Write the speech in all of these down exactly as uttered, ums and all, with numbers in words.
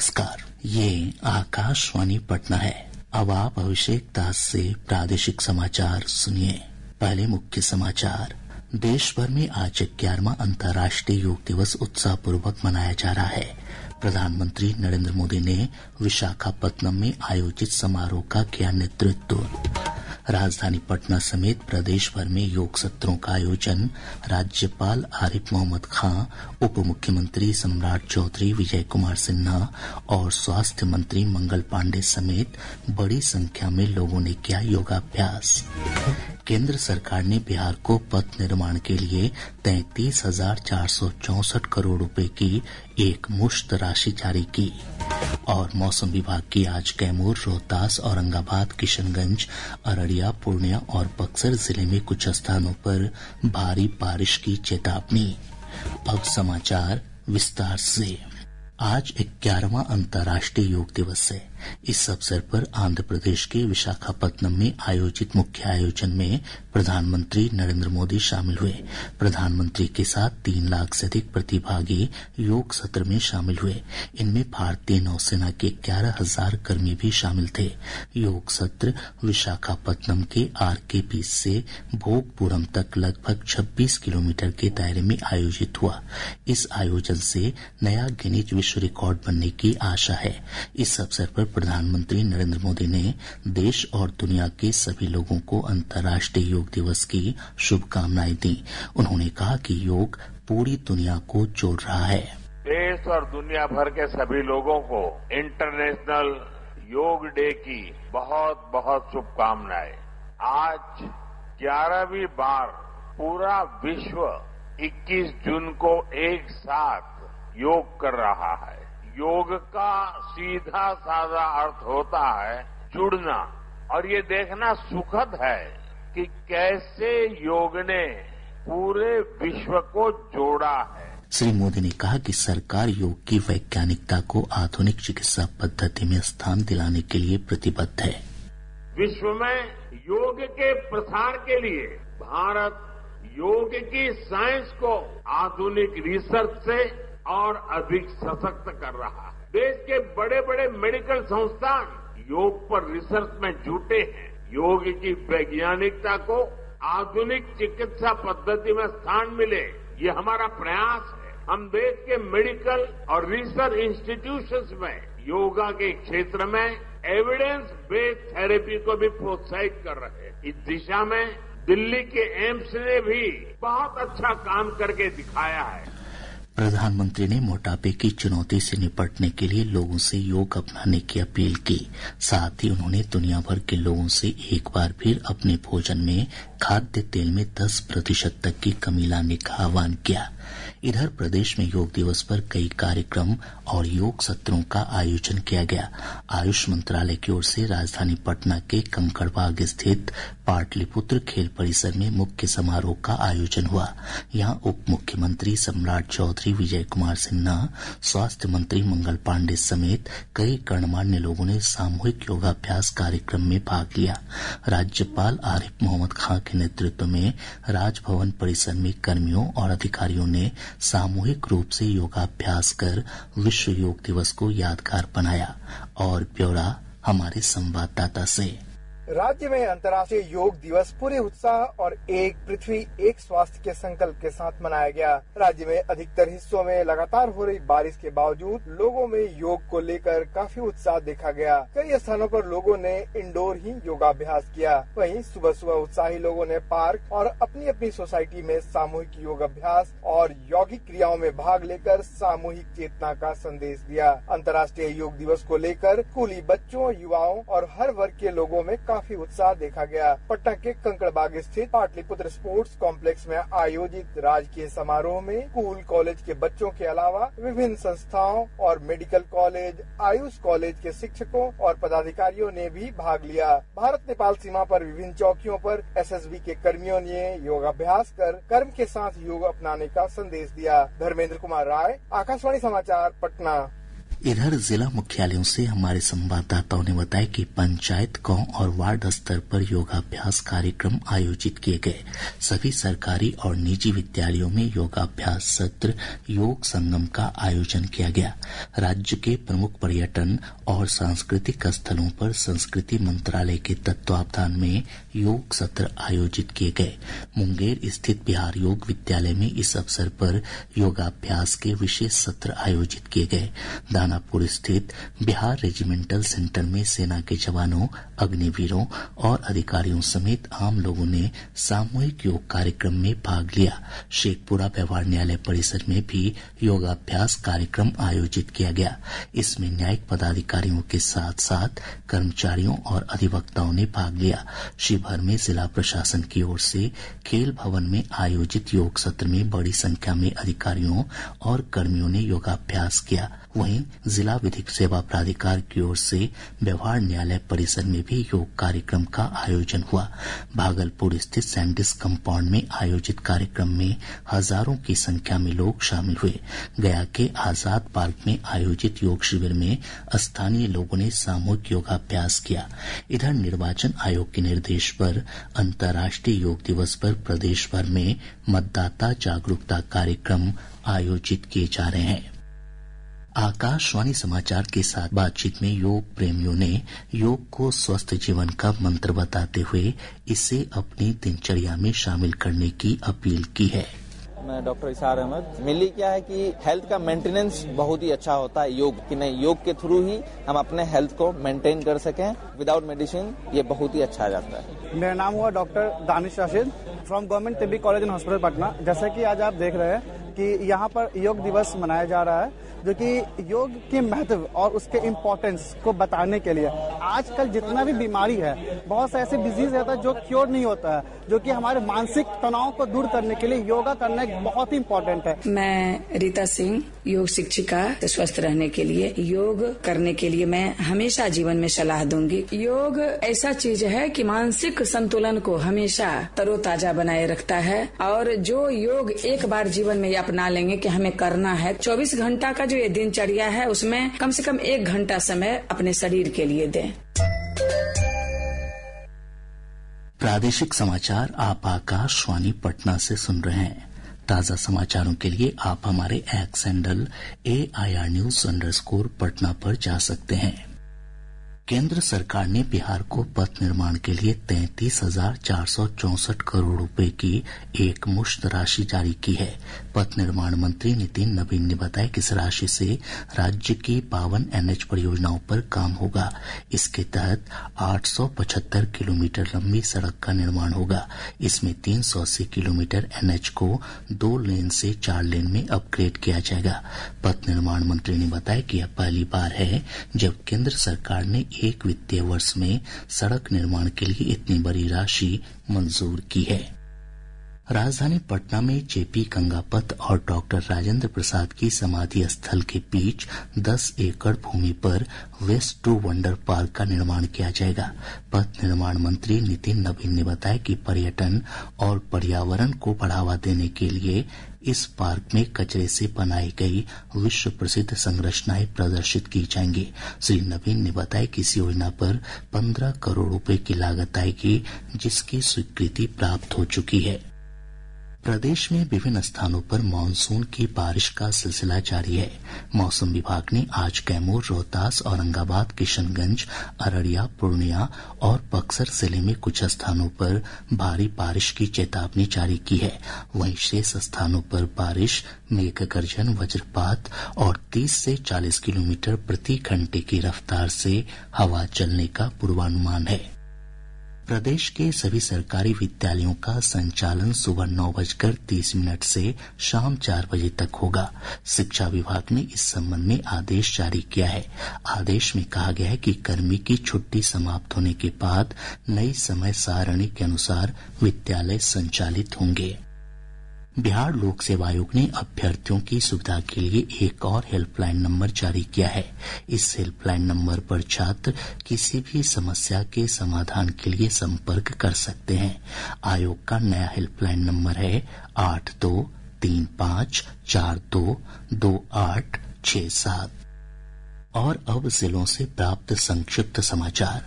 नमस्कार, ये आकाशवाणी पटना है। अब आप अभिषेक दास से प्रादेशिक समाचार सुनिए। पहले मुख्य समाचार। देश भर में आज ग्यारहवां अंतर्राष्ट्रीय योग दिवस उत्साहपूर्वक मनाया जा रहा है। प्रधानमंत्री नरेंद्र मोदी ने विशाखापत्तनम में आयोजित समारोह का किया नेतृत्व। राजधानी पटना समेत प्रदेश भर में योग सत्रों का आयोजन। राज्यपाल आरिफ मोहम्मद खां, उप मुख्यमंत्री सम्राट चौधरी, विजय कुमार सिन्हा और स्वास्थ्य मंत्री मंगल पांडे समेत बड़ी संख्या में लोगों ने किया योगाभ्यास। केंद्र सरकार ने बिहार को पथ निर्माण के लिए तैंतीस हजार चार सौ चौसठ करोड़ रुपए की एक मुश्त राशि जारी की। और मौसम विभाग की आज कैमूर, रोहतास, औरंगाबाद, किशनगंज, अररिया, पूर्णिया और बक्सर जिले में कुछ स्थानों पर भारी बारिश की चेतावनी। अब समाचार विस्तार से। आज ग्यारहवां अंतर्राष्ट्रीय योग दिवस है। इस अवसर पर आंध्र प्रदेश के विशाखापत्तनम में आयोजित मुख्य आयोजन में प्रधानमंत्री नरेंद्र मोदी शामिल हुए। प्रधानमंत्री के साथ तीन लाख से अधिक प्रतिभागी योग सत्र में शामिल हुए। इनमें भारतीय नौसेना के ग्यारह हजार कर्मी भी शामिल थे। योग सत्र विशाखापत्तनम के आर के बीच से भोगपुरम तक लगभग छब्बीस किलोमीटर के दायरे में आयोजित हुआ। इस आयोजन से नया गिनीज विश्व रिकॉर्ड बनने की आशा है। इस अवसर पर प्रधानमंत्री नरेंद्र मोदी ने देश और दुनिया के सभी लोगों को अंतर्राष्ट्रीय योग दिवस की शुभकामनाएं दी। उन्होंने कहा कि योग पूरी दुनिया को जोड़ रहा है। देश और दुनिया भर के सभी लोगों को इंटरनेशनल योग डे की बहुत बहुत शुभकामनाएं। आज ग्यारहवीं बार पूरा विश्व इक्कीस जून को एक साथ योग कर रहा है। योग का सीधा साधा अर्थ होता है जुड़ना, और ये देखना सुखद है कि कैसे योग ने पूरे विश्व को जोड़ा है। श्री मोदी ने कहा कि सरकार योग की वैज्ञानिकता को आधुनिक चिकित्सा पद्धति में स्थान दिलाने के लिए प्रतिबद्ध है। विश्व में योग के प्रसार के लिए भारत योग की साइंस को आधुनिक रिसर्च से और अधिक सशक्त कर रहा है। देश के बड़े बड़े मेडिकल संस्थान योग पर रिसर्च में जुटे हैं। योग की वैज्ञानिकता को आधुनिक चिकित्सा पद्धति में स्थान मिले, ये हमारा प्रयास है। हम देश के मेडिकल और रिसर्च इंस्टीट्यूशंस में योगा के क्षेत्र में एविडेंस बेस्ड थेरेपी को भी प्रोत्साहित कर रहे हैं। इस दिशा में दिल्ली के एम्स ने भी बहुत अच्छा काम करके दिखाया है। प्रधानमंत्री ने मोटापे की चुनौती से निपटने के लिए लोगों से योग अपनाने की अपील की। साथ ही उन्होंने दुनिया भर के लोगों से एक बार फिर अपने भोजन में खाद्य तेल में दस प्रतिशत तक की कमी लाने का आह्वान किया। इधर प्रदेश में योग दिवस पर कई कार्यक्रम और योग सत्रों का आयोजन किया गया। आयुष मंत्रालय की ओर से राजधानी पटना के कंकड़बाग स्थित पाटलिपुत्र खेल परिसर में मुख्य समारोह का आयोजन हुआ। यहां उप मुख्यमंत्री सम्राट चौधरी, विजय कुमार सिन्हा, स्वास्थ्य मंत्री मंगल पांडे समेत कई गणमान्य लोगों ने सामूहिक योगाभ्यास कार्यक्रम में भाग लिया। राज्यपाल आरिफ मोहम्मद खां के नेतृत्व में राजभवन परिसर में कर्मियों और अधिकारियों ने सामूहिक रूप से योगाभ्यास कर विश्व योग दिवस को यादगार बनाया। और ब्यौरा हमारे संवाददाता से। राज्य में अंतर्राष्ट्रीय योग दिवस पूरे उत्साह और एक पृथ्वी एक स्वास्थ्य के संकल्प के साथ मनाया गया। राज्य में अधिकतर हिस्सों में लगातार हो रही बारिश के बावजूद लोगों में योग को लेकर काफी उत्साह देखा गया। कई स्थानों पर लोगों ने इंडोर ही योगाभ्यास किया। वहीं सुबह सुबह उत्साही लोगों ने पार्क और अपनी अपनी सोसाइटी में सामूहिक योगाभ्यास और यौगिक क्रियाओं में भाग लेकर सामूहिक चेतना का संदेश दिया। अंतर्राष्ट्रीय योग दिवस को लेकर स्कूली बच्चों, युवाओं और हर वर्ग के लोगों में काफी उत्साह देखा गया। पटना के कंकड़बाग स्थित पाटलिपुत्र स्पोर्ट्स कॉम्प्लेक्स में आयोजित राजकीय समारोह में स्कूल कॉलेज के बच्चों के अलावा विभिन्न संस्थाओं और मेडिकल कॉलेज, आयुष कॉलेज के शिक्षकों और पदाधिकारियों ने भी भाग लिया। भारत नेपाल सीमा पर विभिन्न चौकियों पर एस एस बी के कर्मियों ने योगाभ्यास कर कर्म के साथ योग अपनाने का संदेश दिया। धर्मेंद्र कुमार राय, आकाशवाणी समाचार, पटना। इधर जिला मुख्यालयों से हमारे संवाददाताओं ने बताया कि पंचायत, गांव और वार्ड स्तर पर योगाभ्यास कार्यक्रम आयोजित किए गए। सभी सरकारी और निजी विद्यालयों में योगाभ्यास सत्र, योग संगम का आयोजन किया गया। राज्य के प्रमुख पर्यटन और सांस्कृतिक स्थलों पर संस्कृति मंत्रालय के तत्वावधान में योग सत्र आयोजित किए गए। मुंगेर स्थित बिहार योग विद्यालय में इस अवसर पर योगाभ्यास के विशेष सत्र आयोजित किए गए। दानापुर स्थित बिहार रेजिमेंटल सेंटर में सेना के जवानों, अग्निवीरों और अधिकारियों समेत आम लोगों ने सामूहिक योग कार्यक्रम में भाग लिया। शेखपुरा व्यवहार न्यायालय परिसर में भी योगाभ्यास कार्यक्रम आयोजित किया गया। इसमें न्यायिक पदाधिकारियों के साथ साथ कर्मचारियों और अधिवक्ताओं ने भाग लिया। शिवहर में जिला प्रशासन की ओर से खेल भवन में आयोजित योग सत्र में बड़ी संख्या में अधिकारियों और कर्मियों ने योगाभ्यास किया। वहीं जिला विधिक सेवा प्राधिकार की ओर से व्यवहार न्यायालय परिसर में भी योग कार्यक्रम का आयोजन हुआ। भागलपुर स्थित सैंडिस कंपाउंड में आयोजित कार्यक्रम में हजारों की संख्या में लोग शामिल हुए। गया के आजाद पार्क में आयोजित योग शिविर में स्थानीय लोगों ने सामूहिक योगाभ्यास किया। इधर निर्वाचन आयोग के निर्देश पर अंतर्राष्ट्रीय योग दिवस पर प्रदेश भर में मतदाता जागरूकता कार्यक्रम आयोजित किए जा रहे हैं। आकाशवाणी समाचार के साथ बातचीत में योग प्रेमियों ने योग को स्वस्थ जीवन का मंत्र बताते हुए इसे अपनी दिनचर्या में शामिल करने की अपील की है। मैं डॉक्टर इसार अहमद। मेनली क्या है कि हेल्थ का मेंटेनेंस बहुत ही अच्छा होता है योग कि नहीं, योग के थ्रू ही हम अपने हेल्थ को मेंटेन कर सकें। विदाउट मेडिसिन ये बहुत ही अच्छा जाता है। मेरा नाम हुआ doctor Danish Rashid from government Tibbi college and hospital Patna. जैसा कि आज आप देख रहे हैं कि यहाँ पर योग दिवस मनाया जा रहा है, जो कि योग के महत्व और उसके इम्पोर्टेंस को बताने के लिए। आजकल जितना भी बीमारी है, बहुत से ऐसे डिजीज रहता है जो क्योर नहीं होता है, जो कि हमारे मानसिक तनाव को दूर करने के लिए योगा करना एक बहुत ही इम्पोर्टेंट है। मैं रीता सिंह, योग शिक्षिका। स्वस्थ रहने के लिए योग करने के लिए मैं हमेशा जीवन में सलाह दूंगी। योग ऐसा चीज है कि मानसिक संतुलन को हमेशा तरोताजा बनाए रखता है, और जो योग एक बार जीवन में अपना लेंगे कि हमें करना है, चौबीस घंटा का जो ये दिनचर्या है उसमें कम से कम एक घंटा समय अपने शरीर के लिए दें। प्रादेशिक समाचार आप आकाशवाणी पटना से सुन रहे हैं। ताजा समाचारों के लिए आप हमारे X handle A I R news underscore Patna पर जा सकते हैं। केंद्र सरकार ने बिहार को पथ निर्माण के लिए तैंतीस हजार चार सौ चौसठ करोड़ रुपए की एक मुश्त राशि जारी की है। पथ निर्माण मंत्री नितिन नवीन ने बताया कि इस राशि से राज्य की बावन एनएच परियोजनाओं पर काम होगा। इसके तहत आठ सौ पचहत्तर किलोमीटर लंबी सड़क का निर्माण होगा। इसमें तीन सौ अस्सी किलोमीटर एनएच को दो लेन से चार लेन में अपग्रेड किया जाएगा। पथ निर्माण मंत्री ने बताया कि यह पहली बार है जब केंद्र सरकार ने एक वित्तीय वर्ष में सड़क निर्माण के लिए इतनी बड़ी राशि मंजूर की है। राजधानी पटना में जेपी गंगापथ और डॉक्टर राजेंद्र प्रसाद की समाधि स्थल के बीच दस एकड़ भूमि पर वेस्ट टू वंडर पार्क का निर्माण किया जाएगा। पथ निर्माण मंत्री नितिन नवीन ने बताया कि पर्यटन और पर्यावरण को बढ़ावा देने के लिए इस पार्क में कचरे से बनाई गई विश्व प्रसिद्ध संरचनाएं प्रदर्शित की जाएंगी। श्री नवीन ने बताया कि इस योजना पर पंद्रह करोड़ रुपए की लागत आएगी, जिसकी स्वीकृति प्राप्त हो चुकी है। प्रदेश में विभिन्न स्थानों पर मानसून की बारिश का सिलसिला जारी है। मौसम विभाग ने आज कैमूर, रोहतास, औरंगाबाद, किशनगंज, अररिया, पूर्णिया और बक्सर जिले में कुछ स्थानों पर भारी बारिश की चेतावनी जारी की है। वहीं शेष स्थानों पर बारिश, मेघ गर्जन, वज्रपात और तीस से चालीस किलोमीटर प्रति घंटे की रफ्तार से हवा चलने का पूर्वानुमान है। प्रदेश के सभी सरकारी विद्यालयों का संचालन सुबह नौ बजकर तीस मिनट से शाम चार बजे तक होगा। शिक्षा विभाग ने इस संबंध में आदेश जारी किया है। आदेश में कहा गया है कि गर्मी की छुट्टी समाप्त होने के बाद नई समय सारणी के अनुसार विद्यालय संचालित होंगे। बिहार लोक सेवा आयोग ने अभ्यर्थियों की सुविधा के लिए एक और हेल्पलाइन नंबर जारी किया है। इस हेल्पलाइन नंबर पर छात्र किसी भी समस्या के समाधान के लिए संपर्क कर सकते हैं। आयोग का नया हेल्पलाइन नंबर है आठ दो तीन पाँच चार दो दो आठ छह सात। और अब जिलों से प्राप्त संक्षिप्त समाचार।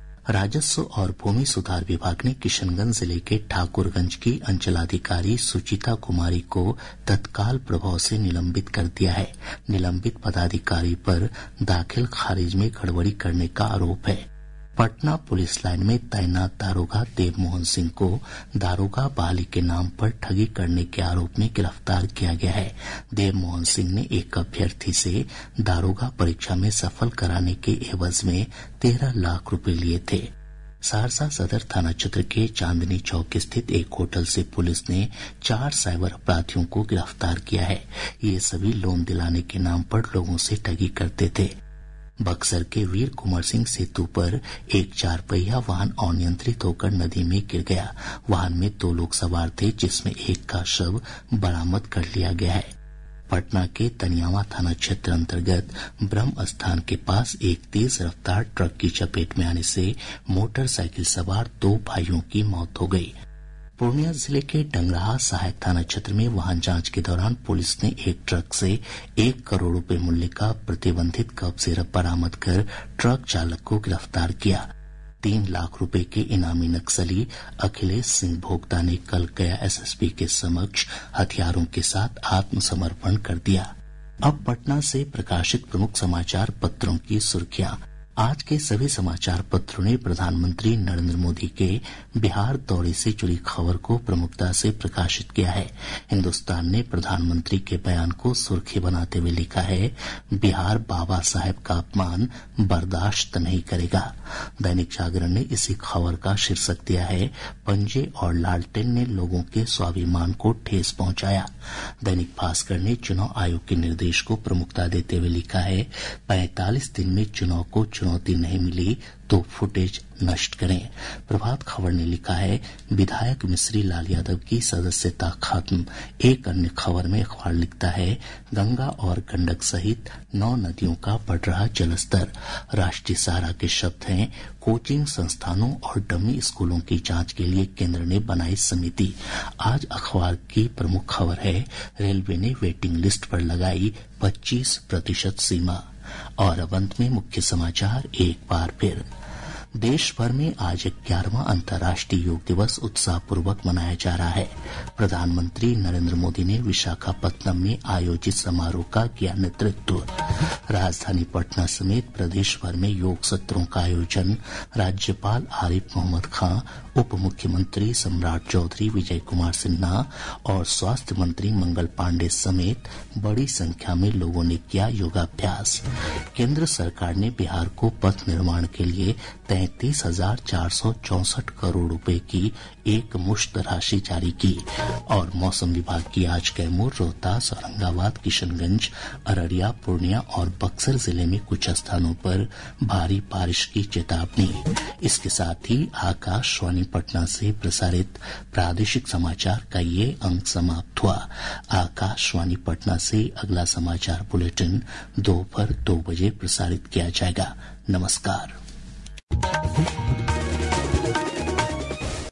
राजस्व और भूमि सुधार विभाग ने किशनगंज जिले के ठाकुरगंज की अंचलाधिकारी सुचिता कुमारी को तत्काल प्रभाव से निलंबित कर दिया है। निलंबित पदाधिकारी पर दाखिल खारिज में गड़बड़ी करने का आरोप है। पटना पुलिस लाइन में तैनात दारोगा देवमोहन सिंह को दारोगा बहाली के नाम पर ठगी करने के आरोप में गिरफ्तार किया गया है। देवमोहन सिंह ने एक अभ्यर्थी से दारोगा परीक्षा में सफल कराने के एवज में तेरह लाख रुपए लिए थे। सहरसा सदर थाना क्षेत्र के चांदनी चौक स्थित एक होटल से पुलिस ने चार साइबर अपराधियों को गिरफ्तार किया है। ये सभी लोन दिलाने के नाम पर लोगों से ठगी करते थे। बक्सर के वीर कुंवर सिंह सेतु पर एक चार पहिया वाहन अनियंत्रित होकर नदी में गिर गया। वाहन में दो लोग सवार थे, जिसमें एक का शव बरामद कर लिया गया है। पटना के तनियावा थाना क्षेत्र अंतर्गत ब्रह्म स्थान के पास एक तेज रफ्तार ट्रक की चपेट में आने से मोटरसाइकिल सवार दो भाइयों की मौत हो गई। पूर्णिया जिले के डंगराहा सहायक थाना क्षेत्र में वाहन जांच के दौरान पुलिस ने एक ट्रक से एक करोड़ रुपए मूल्य का प्रतिबंधित कप सिरप बरामद कर ट्रक चालक को गिरफ्तार किया। तीन लाख रुपए के इनामी नक्सली अखिलेश सिंह भोगता ने कल गया एसएसपी के समक्ष हथियारों के साथ आत्मसमर्पण कर दिया। अब पटना से प्रकाशित प्रमुख समाचार पत्रों की सुर्खियां। आज के सभी समाचार पत्रों ने प्रधानमंत्री नरेंद्र मोदी के बिहार दौरे से जुड़ी खबर को प्रमुखता से प्रकाशित किया है। हिन्दुस्तान ने प्रधानमंत्री के बयान को सुर्खी बनाते हुए लिखा है, बिहार बाबा साहेब का अपमान बर्दाश्त नहीं करेगा। दैनिक जागरण ने इसी खबर का शीर्षक दिया है, पंजे और लालटेन ने लोगों के स्वाभिमान को ठेस पहुंचाया। दैनिक भास्कर ने चुनाव आयोग के निर्देश को प्रमुखता देते हुए लिखा है, पैंतालीस दिन में चुनाव को चुनौती नहीं मिली तो फुटेज नष्ट करें। प्रभात खबर ने लिखा है, विधायक मिश्री लाल यादव की सदस्यता खत्म। एक अन्य खबर में अखबार लिखता है, गंगा और गंडक सहित नौ नदियों का बढ़ रहा जलस्तर। राष्ट्रीय सहारा के शब्द हैं, कोचिंग संस्थानों और डमी स्कूलों की जांच के लिए केंद्र ने बनाई समिति। आज अखबार की प्रमुख खबर है, रेलवे ने वेटिंग लिस्ट पर लगाई पच्चीस प्रतिशत सीमा। और अब अंत में मुख्य समाचार एक बार फिर। देश भर में आज ग्यारहवां अंतर्राष्ट्रीय योग दिवस उत्साहपूर्वक मनाया जा रहा है। प्रधानमंत्री नरेंद्र मोदी ने विशाखापत्तनम में आयोजित समारोह का किया नेतृत्व। राजधानी पटना समेत प्रदेश भर में योग सत्रों का आयोजन। राज्यपाल आरिफ मोहम्मद खां, उप मुख्यमंत्री सम्राट चौधरी, विजय कुमार सिन्हा और स्वास्थ्य मंत्री मंगल पांडे समेत बड़ी संख्या में लोगों ने किया योगाभ्यास। केंद्र सरकार ने बिहार को पथ निर्माण के लिए तैंतीस हजार चार सौ चौसठ करोड़ रुपए की एक मुश्त राशि जारी की। और मौसम विभाग की आज कैमूर, रोहतास, औरंगाबाद, किशनगंज, अररिया, पूर्णिया और बक्सर जिले में कुछ स्थानों पर भारी बारिश की चेतावनी। इसके साथ ही आकाशवाणी पटना से प्रसारित प्रादेशिक समाचार का ये अंक समाप्त हुआ। आकाशवाणी पटना से अगला समाचार बुलेटिन दोपहर दो बजे प्रसारित किया जाएगा। नमस्कार।